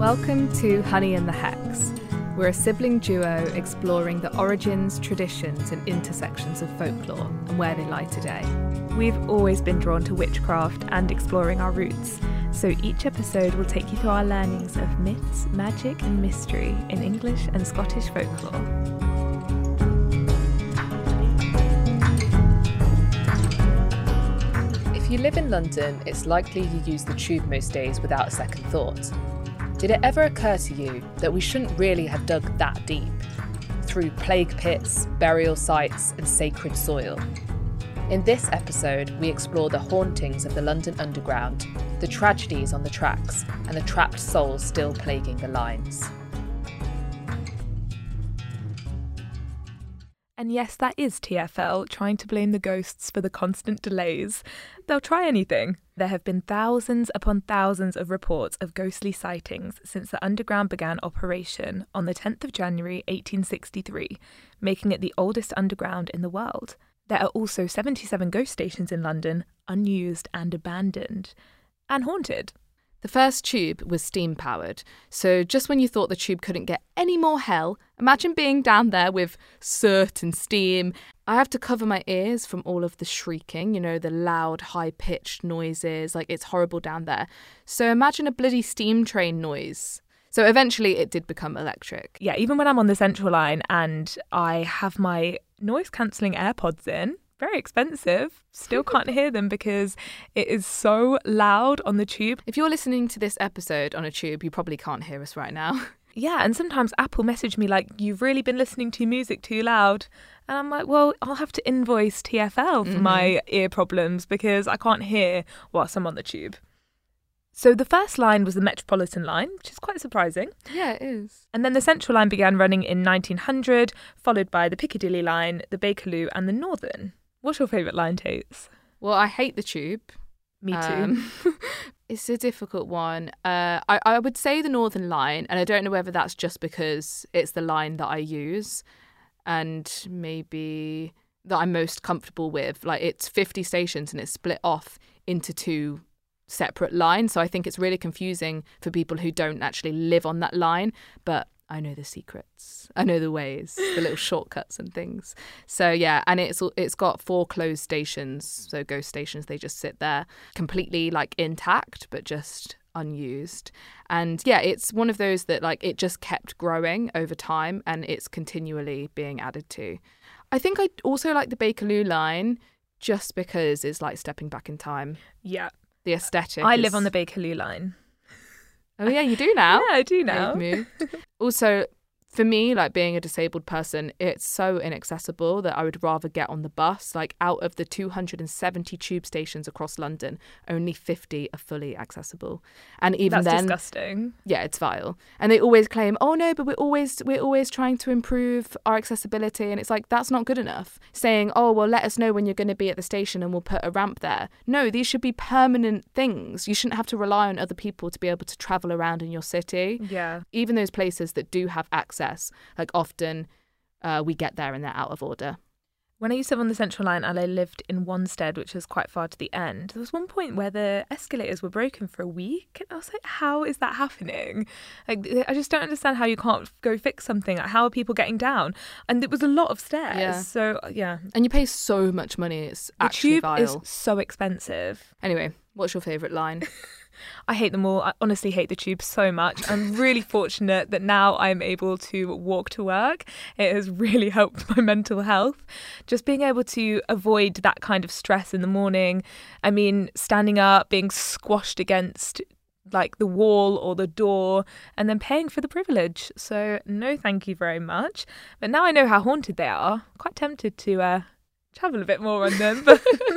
Welcome to Honey and the Hex. We're a sibling duo exploring the origins, traditions and intersections of folklore and where they lie today. We've always been drawn to witchcraft and exploring our roots, so each episode will take you through our learnings of myths, magic and mystery in English and Scottish folklore. If you live in London, it's likely you use the tube most days without a second thought. Did it ever occur to you that we shouldn't really have dug that deep, through plague pits, burial sites and sacred soil? In this episode, we explore the hauntings of the London Underground, the tragedies on the tracks and the trapped souls still plaguing the lines. And yes, that is TfL trying to blame the ghosts for the constant delays. They'll try anything. There have been thousands upon thousands of reports of ghostly sightings since the Underground began operation on the 10th of January 1863, making it the oldest underground in the world. There are also 77 ghost stations in London, unused and abandoned, and haunted. The first tube was steam-powered, so just when you thought the tube couldn't get any more hell, imagine being down there with soot and steam. I have to cover my ears from all of the shrieking, the loud, high-pitched noises, it's horrible down there. So imagine a bloody steam train noise. So eventually it did become electric. Yeah, even when I'm on the Central Line and I have my noise-cancelling AirPods in, very expensive, still can't hear them because it is so loud on the tube. If you're listening to this episode on a tube, you probably can't hear us right now. Yeah, and sometimes Apple message me you've really been listening to music too loud. And I'm like, well, I'll have to invoice TfL for my ear problems because I can't hear whilst I'm on the tube. So the first line was the Metropolitan line, which is quite surprising. Yeah, it is. And then the Central line began running in 1900, followed by the Piccadilly line, the Bakerloo and the Northern. What's your favourite line, Tates? Well, I hate the tube. Me too. It's a difficult one. I would say the Northern line, and I don't know whether that's just because it's the line that I use and maybe that I'm most comfortable with. It's 50 stations and it's split off into two separate lines. So I think it's really confusing for people who don't actually live on that line. But I know the secrets. I know the ways, the little shortcuts and things. So yeah, and it's got 4 closed stations. So ghost stations, they just sit there completely intact, but just unused. And yeah, it's one of those that it just kept growing over time and it's continually being added to. I think I also like the Bakerloo line just because it's stepping back in time. Yeah. The aesthetic. I live on the Bakerloo line. Oh, yeah, you do now? Yeah, I do now. Also, for me, being a disabled person, it's so inaccessible that I would rather get on the bus. Out of the 270 tube stations across London, only 50 are fully accessible. And even That's then... disgusting. Yeah, it's vile. And they always claim, oh no, but we're always trying to improve our accessibility. And it's that's not good enough. Saying, oh, well, let us know when you're going to be at the station and we'll put a ramp there. No, these should be permanent things. You shouldn't have to rely on other people to be able to travel around in your city. Yeah. Even those places that do have access, often we get there and they're out of order. When I used to live on the Central Line and I lived in Wanstead, which was quite far to the end, there was one point where the escalators were broken for a week. And I was like, how is that happening? I just don't understand how you can't go fix something. How are people getting down? And it was a lot of stairs. Yeah. So, yeah. And you pay so much money. It's actually vile. The tube is so expensive. Anyway, what's your favourite line? I hate them all. I honestly hate the tube so much. I'm really fortunate that now I'm able to walk to work. It has really helped my mental health. Just being able to avoid that kind of stress in the morning. I mean, standing up, being squashed against the wall or the door and then paying for the privilege. So no, thank you very much. But now I know how haunted they are. I'm quite tempted to travel a bit more on them.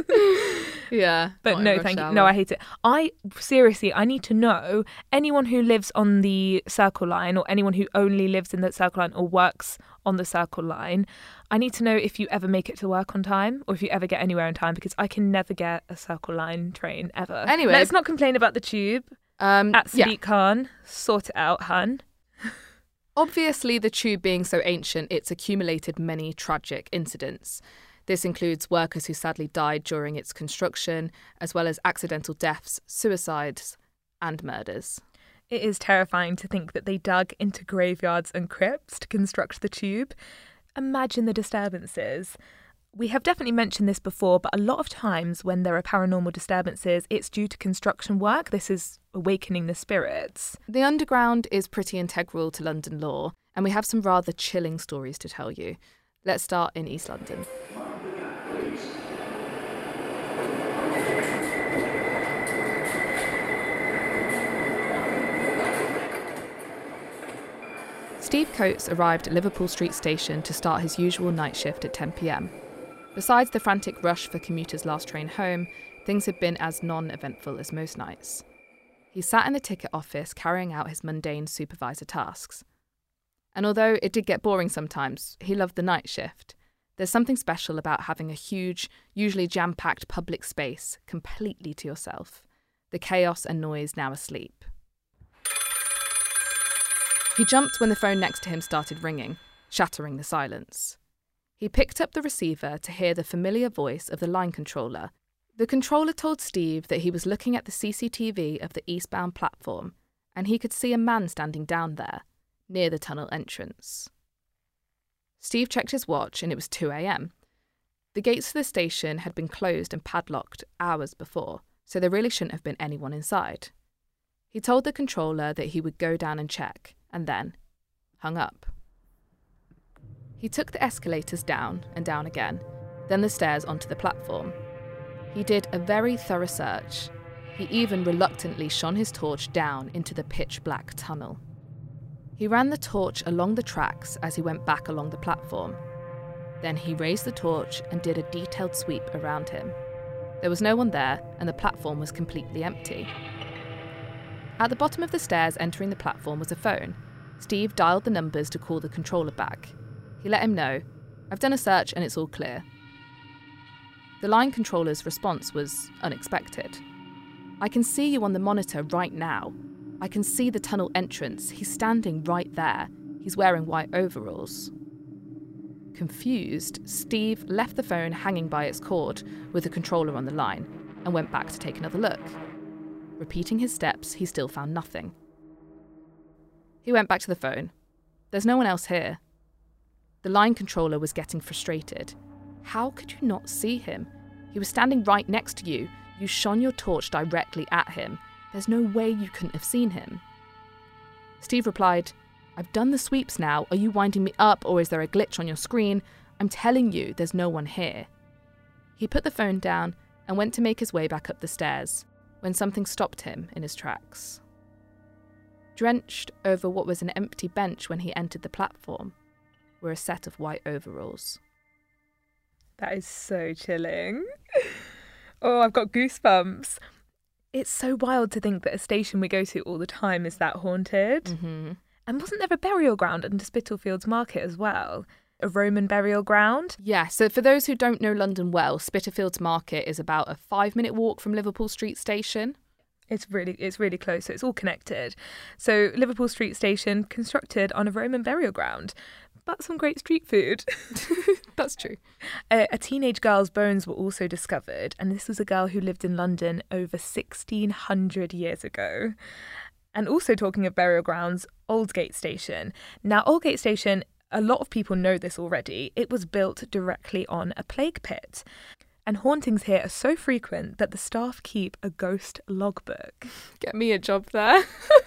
Yeah. But no, thank you. No, I hate it. I need to know anyone who lives on the Circle Line or anyone who only lives in the Circle Line or works on the Circle Line. I need to know if you ever make it to work on time or if you ever get anywhere on time because I can never get a Circle Line train ever. Anyway. Let's not complain about the tube. At Sadiq Khan, sort it out, hun. Obviously, the tube being so ancient, it's accumulated many tragic incidents. This includes workers who sadly died during its construction, as well as accidental deaths, suicides, and murders. It is terrifying to think that they dug into graveyards and crypts to construct the tube. Imagine the disturbances. We have definitely mentioned this before, but a lot of times when there are paranormal disturbances, it's due to construction work. This is awakening the spirits. The underground is pretty integral to London lore, and we have some rather chilling stories to tell you. Let's start in East London. Steve Coates arrived at Liverpool Street Station to start his usual night shift at 10 p.m. Besides the frantic rush for commuters' last train home, things had been as non-eventful as most nights. He sat in the ticket office carrying out his mundane supervisor tasks. And although it did get boring sometimes, he loved the night shift. There's something special about having a huge, usually jam-packed public space completely to yourself, the chaos and noise now asleep. He jumped when the phone next to him started ringing, shattering the silence. He picked up the receiver to hear the familiar voice of the line controller. The controller told Steve that he was looking at the CCTV of the eastbound platform, and he could see a man standing down there, near the tunnel entrance. Steve checked his watch and it was 2 a.m. The gates to the station had been closed and padlocked hours before, so there really shouldn't have been anyone inside. He told the controller that he would go down and check, and then hung up. He took the escalators down and down again, then the stairs onto the platform. He did a very thorough search. He even reluctantly shone his torch down into the pitch-black tunnel. He ran the torch along the tracks as he went back along the platform. Then he raised the torch and did a detailed sweep around him. There was no one there, and the platform was completely empty. At the bottom of the stairs entering the platform was a phone. Steve dialed the numbers to call the controller back. He let him know, "I've done a search and it's all clear." The line controller's response was unexpected. "I can see you on the monitor right now. I can see the tunnel entrance. He's standing right there. He's wearing white overalls." Confused, Steve left the phone hanging by its cord with the controller on the line and went back to take another look. Repeating his steps, he still found nothing. He went back to the phone. "There's no one else here." The line controller was getting frustrated. "How could you not see him? He was standing right next to you. You shone your torch directly at him. There's no way you couldn't have seen him." Steve replied, "I've done the sweeps now. Are you winding me up or is there a glitch on your screen? I'm telling you, there's no one here." He put the phone down and went to make his way back up the stairs when something stopped him in his tracks. Drenched over what was an empty bench when he entered the platform were a set of white overalls. That is so chilling. Oh, I've got goosebumps. It's so wild to think that a station we go to all the time is that haunted. Mm-hmm. And wasn't there a burial ground under Spitalfields Market as well? A Roman burial ground? Yeah, so for those who don't know London well, Spitalfields Market is about a 5-minute walk from Liverpool Street Station. It's really close, so it's all connected. So Liverpool Street Station, constructed on a Roman burial ground. But some great street food. That's true. A teenage girl's bones were also discovered, and this was a girl who lived in London over 1,600 years ago. And also talking of burial grounds, Aldgate Station. Now, Aldgate Station, a lot of people know this already. It was built directly on a plague pit. And hauntings here are so frequent that the staff keep a ghost logbook. Get me a job there.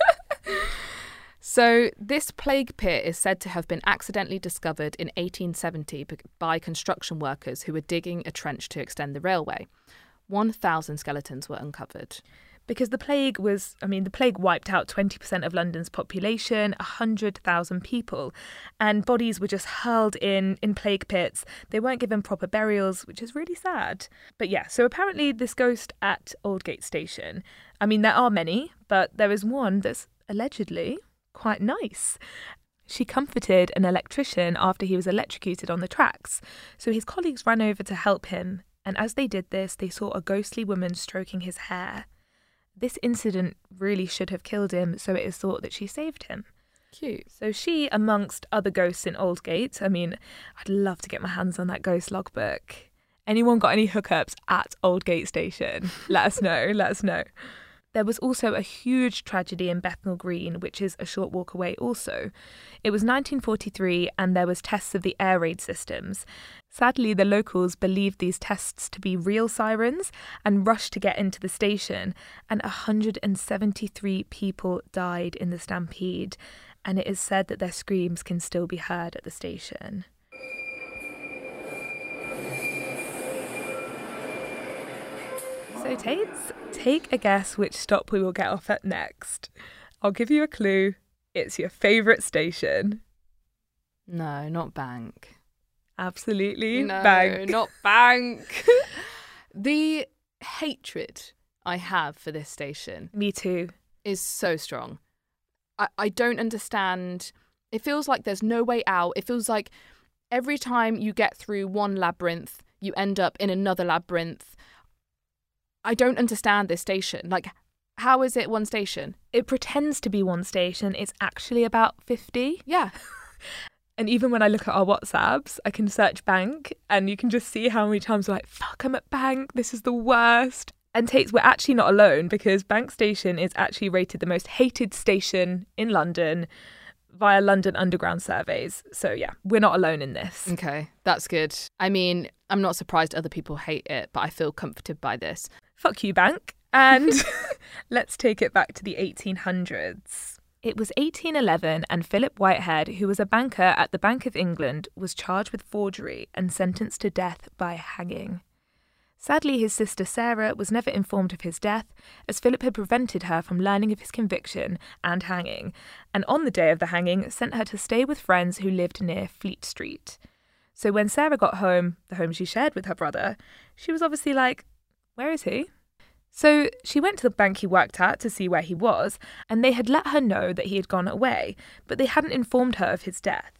So this plague pit is said to have been accidentally discovered in 1870 by construction workers who were digging a trench to extend the railway. 1,000 skeletons were uncovered. Because the plague wiped out 20% of London's population, 100,000 people, and bodies were just hurled in plague pits. They weren't given proper burials, which is really sad. But yeah, so apparently this ghost at Aldgate Station, there are many, but there is one that's allegedly quite nice. She comforted an electrician after he was electrocuted on the tracks, so his colleagues ran over to help him, and as they did this, they saw a ghostly woman stroking his hair. This incident really should have killed him, so it is thought that she saved him. Cute. So she, amongst other ghosts in Aldgate, I'd love to get my hands on that ghost logbook. Anyone got any hookups at Aldgate Station? Let us know. There was also a huge tragedy in Bethnal Green, which is a short walk away also. It was 1943 and there was tests of the air raid systems. Sadly, the locals believed these tests to be real sirens and rushed to get into the station, and 173 people died in the stampede, and it is said that their screams can still be heard at the station. So Tates, take a guess which stop we will get off at next. I'll give you a clue. It's your favourite station. No, not Bank. Absolutely, No, Bank. not Bank. The hatred I have for this station Me too. is so strong. I don't understand. It feels like there's no way out. It feels like every time you get through one labyrinth, you end up in another labyrinth. I don't understand this station. Like, how is it one station? It pretends to be one station. It's actually about 50. Yeah. And even when I look at our WhatsApps, I can search Bank and you can just see how many times we're like, fuck, I'm at Bank. This is the worst. And Tates, we're actually not alone because Bank Station is actually rated the most hated station in London via London Underground surveys. So yeah, we're not alone in this. Okay, that's good. I mean, I'm not surprised other people hate it, but I feel comforted by this. Fuck you, Bank. And let's take it back to the 1800s. It was 1811 and Philip Whitehead, who was a banker at the Bank of England, was charged with forgery and sentenced to death by hanging. Sadly, his sister Sarah was never informed of his death, as Philip had prevented her from learning of his conviction and hanging, and on the day of the hanging sent her to stay with friends who lived near Fleet Street. So when Sarah got home, the home she shared with her brother, she was obviously like, where is he? So she went to the bank he worked at to see where he was, and they had let her know that he had gone away, but they hadn't informed her of his death.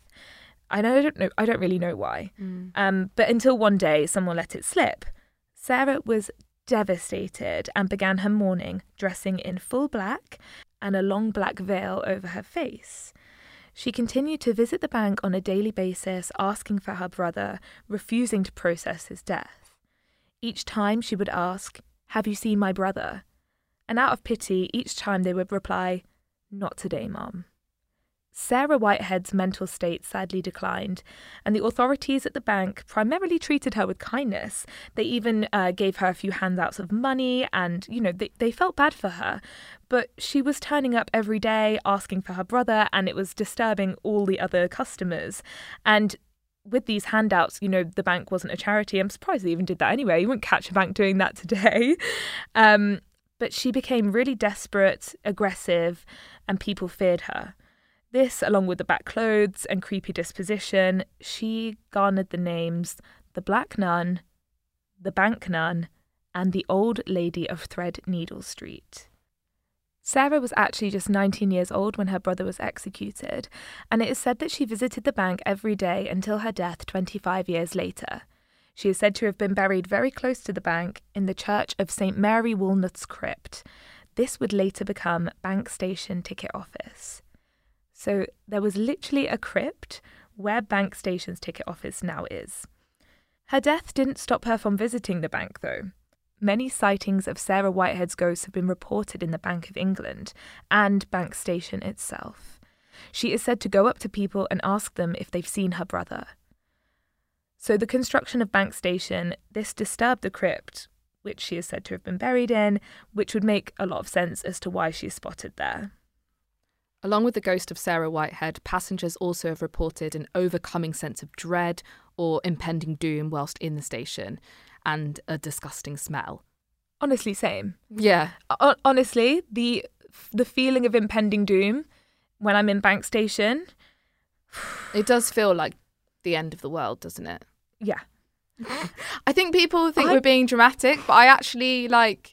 I don't really know why. But until one day someone let it slip. Sarah was devastated and began her mourning, dressing in full black and a long black veil over her face. She continued to visit the bank on a daily basis, asking for her brother, refusing to process his death. Each time she would ask, "Have you seen my brother?" And out of pity, each time they would reply, "Not today, Mum." Sarah Whitehead's mental state sadly declined, and the authorities at the bank primarily treated her with kindness. They even gave her a few handouts of money, and, they felt bad for her. But she was turning up every day, asking for her brother, and it was disturbing all the other customers. And with these handouts, the bank wasn't a charity. I'm surprised they even did that anyway. You wouldn't catch a bank doing that today. But she became really desperate, aggressive, and people feared her. This, along with the black clothes and creepy disposition, she garnered the names the Black Nun, the Bank Nun, and the Old Lady of Threadneedle Street. Sarah was actually just 19 years old when her brother was executed, and it is said that she visited the bank every day until her death 25 years later. She is said to have been buried very close to the bank in the Church of St. Mary Walnut's Crypt. This would later become Bank Station Ticket Office. So there was literally a crypt where Bank Station's ticket office now is. Her death didn't stop her from visiting the bank, though. Many sightings of Sarah Whitehead's ghost have been reported in the Bank of England and Bank Station itself. She is said to go up to people and ask them if they've seen her brother. So the construction of Bank Station, this disturbed the crypt, which she is said to have been buried in, which would make a lot of sense as to why she is spotted there. Along with the ghost of Sarah Whitehead, passengers also have reported an overcoming sense of dread or impending doom whilst in the station, and a disgusting smell. Honestly, same. Yeah. Honestly, the feeling of impending doom when I'm in Bank Station... It does feel like the end of the world, doesn't it? Yeah. I think people think we're being dramatic, but I actually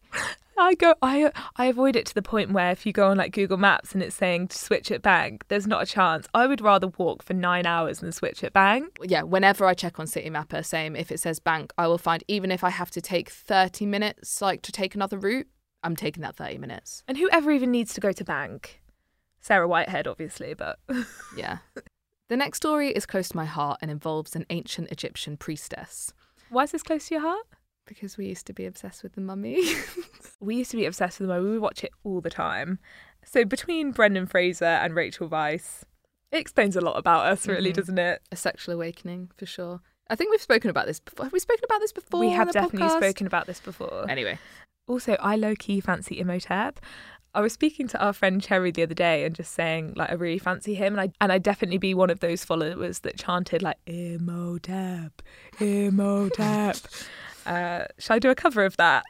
I avoid it to the point where if you go on like Google Maps and it's saying to switch at Bank, there's not a chance. I would rather walk for 9 hours than switch at Bank. Yeah, whenever I check on Citymapper, same, if it says Bank, I will find, even if I have to take 30 minutes to take another route, I'm taking that 30 minutes. And whoever even needs to go to Bank? Sarah Whitehead, obviously, but... Yeah. The next story is close to my heart and involves an ancient Egyptian priestess. Why is this close to your heart? Because we used to be obsessed with The Mummy. We used to be obsessed with the Mummy. We would watch it all the time. So between Brendan Fraser and Rachel Weisz, it explains a lot about us, really, doesn't it? A sexual awakening, for sure. I think we've spoken about this before. Have we spoken about this before? We have on the definitely podcast? spoken about this before. Anyway. Also, I low-key fancy Imhotep. I was speaking to our friend Cherry the other day and just saying, like, I really fancy him. And I'd definitely be one of those followers that chanted, like, Imhotep, Imhotep. Shall I do a cover of that?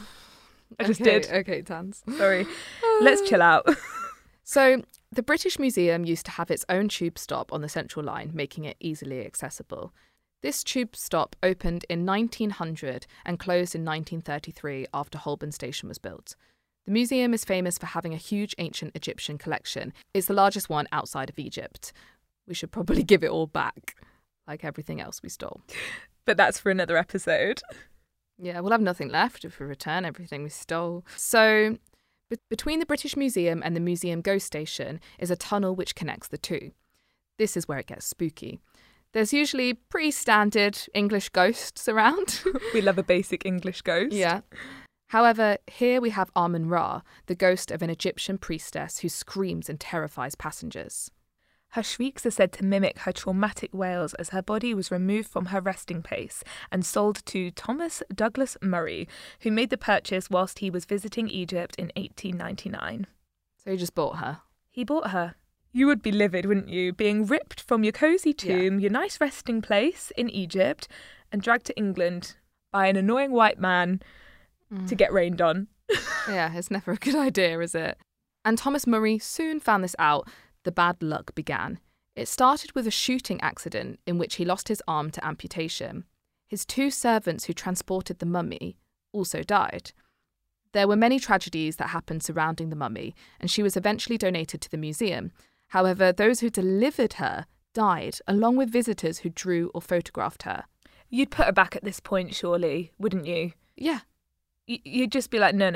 I just did. Okay, Tans. Sorry. Let's chill out. So, the British Museum used to have its own tube stop on the Central Line, making it easily accessible. This tube stop opened in 1900 and closed in 1933 after Holborn Station was built. The museum is famous for having a huge ancient Egyptian collection. It's the largest one outside of Egypt. We should probably give it all back, like everything else we stole. But that's for another episode. Yeah, we'll have nothing left if we return everything we stole. So, between the British Museum and the Museum Ghost Station is a tunnel which connects the two. This is where it gets spooky. There's usually pretty standard English ghosts around. We love a basic English ghost. Yeah. However, here we have Amun-Ra, the ghost of an Egyptian priestess who screams and terrifies passengers. Her shrieks are said to mimic her traumatic wails as her body was removed from her resting place and sold to Thomas Douglas Murray, who made the purchase whilst he was visiting Egypt in 1899. So he just bought her. He bought her. You would be livid, wouldn't you, being ripped from your cosy tomb, your nice resting place in Egypt, and dragged to England by an annoying white man to get rained on. Yeah, it's never a good idea, is it? And Thomas Murray soon found this out. The bad luck began. It started with a shooting accident in which he lost his arm to amputation. His two servants who transported the mummy also died. There were many tragedies that happened surrounding the mummy, and she was eventually donated to the museum. However, those who delivered her died, along with visitors who drew or photographed her. You'd put her back at this point, surely, wouldn't you? Yeah. You'd just be like, no.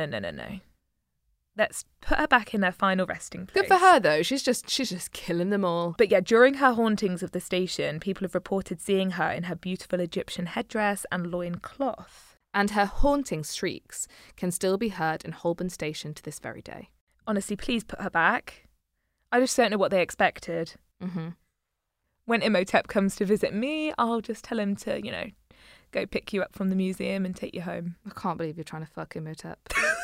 Let's put her back in her final resting place. Good for her, though. She's just killing them all. But yeah, during her hauntings of the station, people have reported seeing her in her beautiful Egyptian headdress and loincloth. And her haunting shrieks can still be heard in Holborn Station to this very day. Honestly, please put her back. I just don't know what they expected. Mm-hmm. When Imhotep comes to visit me, I'll just tell him to, go pick you up from the museum and take you home. I can't believe you're trying to fuck Imhotep.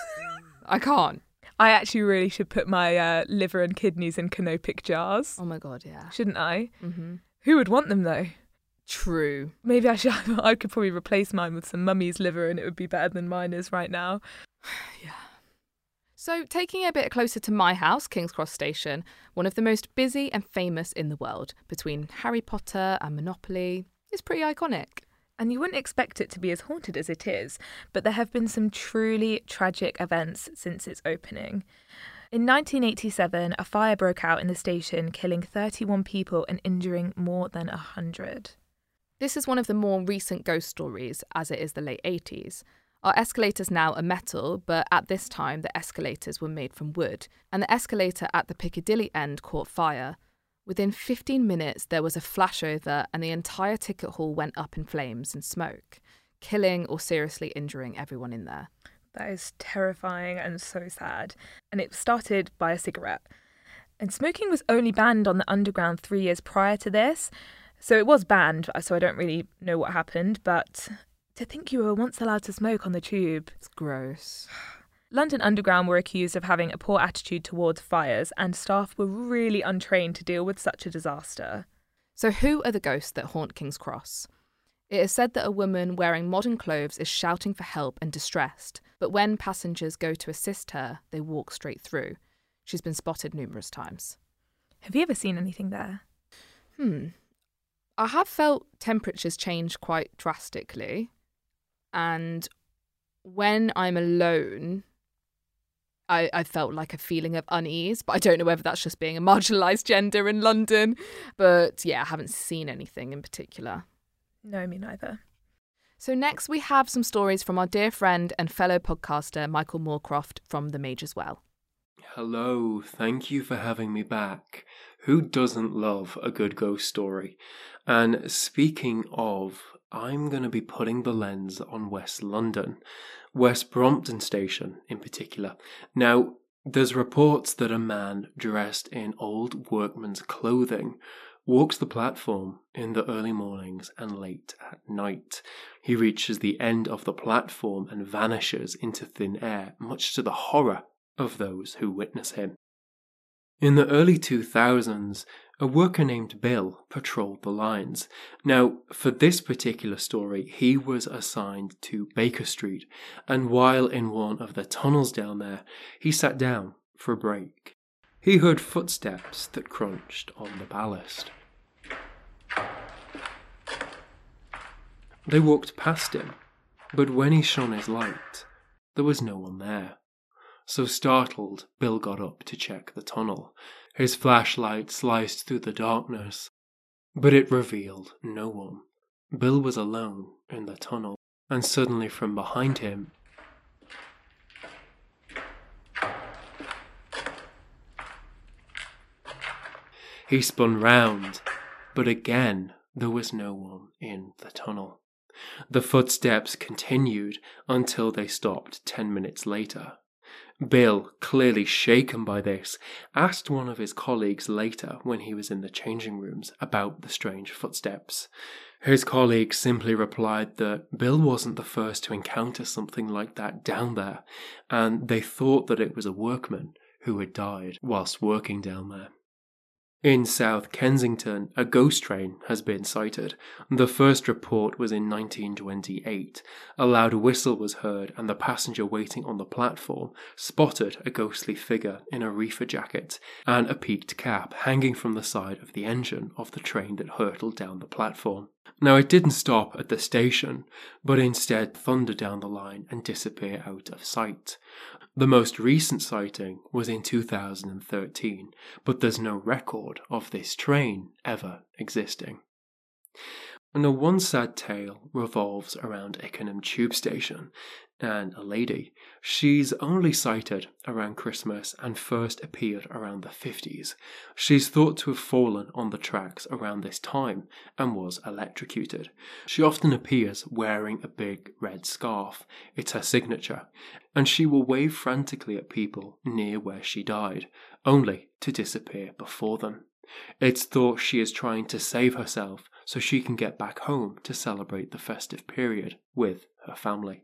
I can't. I actually really should put my liver and kidneys in canopic jars. Oh my God, yeah. Shouldn't I? Mm-hmm. Who would want them though? True. Maybe I should. I could probably replace mine with some mummy's liver and it would be better than mine is right now. Yeah. So, taking it a bit closer to my house, King's Cross Station, one of the most busy and famous in the world, between Harry Potter and Monopoly, is pretty iconic. And you wouldn't expect it to be as haunted as it is, but there have been some truly tragic events since its opening. In 1987, a fire broke out in the station, killing 31 people and injuring more than 100. This is one of the more recent ghost stories, as it is the late 80s. Our escalators now are metal, but at this time the escalators were made from wood, and the escalator at the Piccadilly end caught fire. Within 15 minutes there was a flashover and the entire ticket hall went up in flames and smoke, killing or seriously injuring everyone in there. That is terrifying and so sad. And it started by a cigarette. And smoking was only banned on the Underground 3 years prior to this. So it was banned, so I don't really know what happened, but to think you were once allowed to smoke on the tube. It's gross. London Underground were accused of having a poor attitude towards fires, and staff were really untrained to deal with such a disaster. So who are the ghosts that haunt King's Cross? It is said that a woman wearing modern clothes is shouting for help and distressed, but when passengers go to assist her, they walk straight through. She's been spotted numerous times. Have you ever seen anything there? I have felt temperatures change quite drastically, and when I'm alone, I felt like a feeling of unease, but I don't know whether that's just being a marginalised gender in London. But yeah, I haven't seen anything in particular. No, me neither. So next we have some stories from our dear friend and fellow podcaster Michael Moorcroft from The Mage's Well. Hello, thank you for having me back. Who doesn't love a good ghost story? And speaking of, I'm going to be putting the lens on West London, West Brompton Station in particular. Now, there's reports that a man dressed in old workman's clothing walks the platform in the early mornings and late at night. He reaches the end of the platform and vanishes into thin air, much to the horror of those who witness him. In the early 2000s, a worker named Bill patrolled the lines. Now, for this particular story, he was assigned to Baker Street, and while in one of the tunnels down there, he sat down for a break. He heard footsteps that crunched on the ballast. They walked past him, but when he shone his light, there was no one there. So startled, Bill got up to check the tunnel. His flashlight sliced through the darkness, but it revealed no one. Bill was alone in the tunnel, and suddenly from behind him, he spun round, but again there was no one in the tunnel. The footsteps continued until they stopped 10 minutes later. Bill, clearly shaken by this, asked one of his colleagues later when he was in the changing rooms about the strange footsteps. His colleague simply replied that Bill wasn't the first to encounter something like that down there, and they thought that it was a workman who had died whilst working down there. In South Kensington, a ghost train has been sighted. The first report was in 1928. A loud whistle was heard, and the passenger waiting on the platform spotted a ghostly figure in a reefer jacket and a peaked cap hanging from the side of the engine of the train that hurtled down the platform. Now, it didn't stop at the station, but instead thundered down the line and disappear out of sight. The most recent sighting was in 2013, but there's no record of this train ever existing. Now, one sad tale revolves around Ickenham Tube Station and a lady. She's only sighted around Christmas and first appeared around the 50s. She's thought to have fallen on the tracks around this time and was electrocuted. She often appears wearing a big red scarf. It's her signature. And she will wave frantically at people near where she died, only to disappear before them. It's thought she is trying to save herself so she can get back home to celebrate the festive period with her family.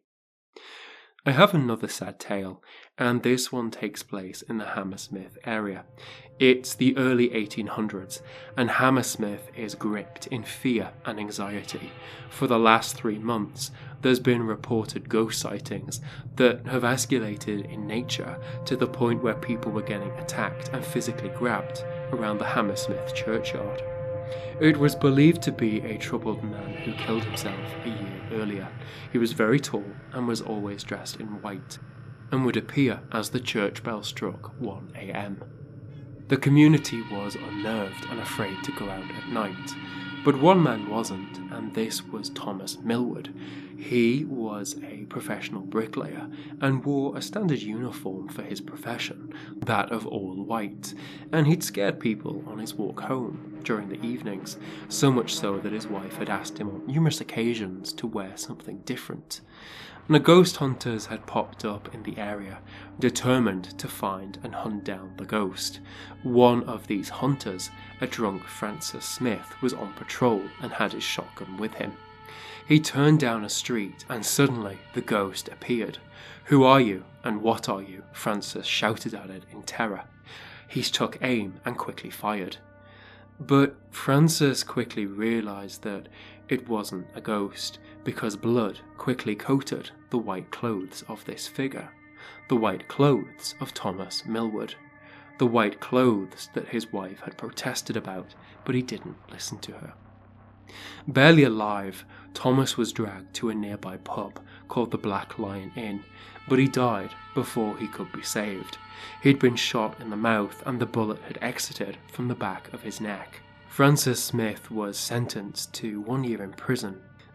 I have another sad tale, and this one takes place in the Hammersmith area. It's the early 1800s, and Hammersmith is gripped in fear and anxiety. For the last 3 months, there's been reported ghost sightings that have escalated in nature to the point where people were getting attacked and physically grabbed around the Hammersmith churchyard. It was believed to be a troubled man who killed himself a year earlier. He was very tall and was always dressed in white, and would appear as the church bell struck 1 a.m. The community was unnerved and afraid to go out at night, but one man wasn't, and this was Thomas Millward. He was a professional bricklayer and wore a standard uniform for his profession, that of all white, and he'd scared people on his walk home during the evenings, so much so that his wife had asked him on numerous occasions to wear something different. And the ghost hunters had popped up in the area, determined to find and hunt down the ghost. One of these hunters, a drunk Francis Smith, was on patrol and had his shotgun with him. He turned down a street and suddenly the ghost appeared. "Who are you and what are you?" Francis shouted at it in terror. He took aim and quickly fired. But Francis quickly realised that it wasn't a ghost, because blood quickly coated the white clothes of this figure, the white clothes of Thomas Millward, the white clothes that his wife had protested about, but he didn't listen to her. Barely alive, Thomas was dragged to a nearby pub called the Black Lion Inn, but he died before he could be saved. He'd been shot in the mouth and the bullet had exited from the back of his neck. Francis Smith was sentenced to 1 year in prison,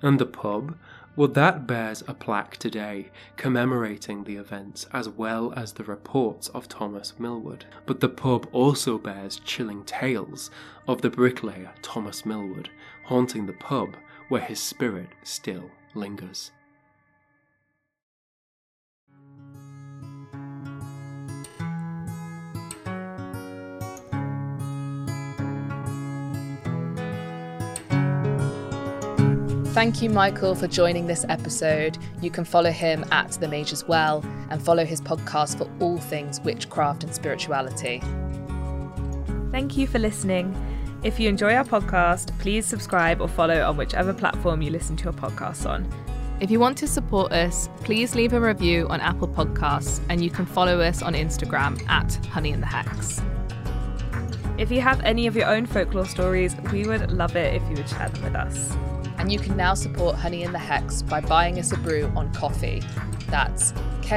And the pub? Well, that bears a plaque today commemorating the events as well as the reports of Thomas Millward. But the pub also bears chilling tales of the bricklayer Thomas Millward haunting the pub where his spirit still lingers. Thank you, Michael, for joining this episode. You can follow him at The Mage's Well and follow his podcast for all things witchcraft and spirituality. Thank you for listening. If you enjoy our podcast, please subscribe or follow on whichever platform you listen to your podcasts on. If you want to support us, please leave a review on Apple Podcasts, and you can follow us on Instagram at Honey and the Hex. If you have any of your own folklore stories, we would love it if you would share them with us. And you can now support Honey and the Hex by buying us a brew on Ko-fi. That's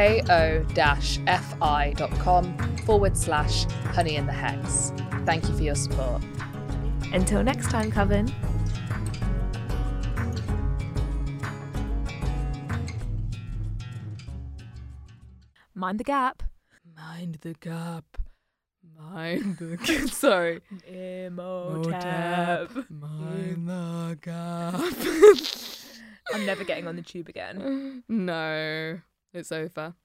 ko-fi.com/Honey and the Hex. Thank you for your support. Until next time, Coven. Mind the gap. Mind the gap. Mind the gap. Sorry. Imhotep. Mind the gap. I'm never getting on the tube again. No, it's over.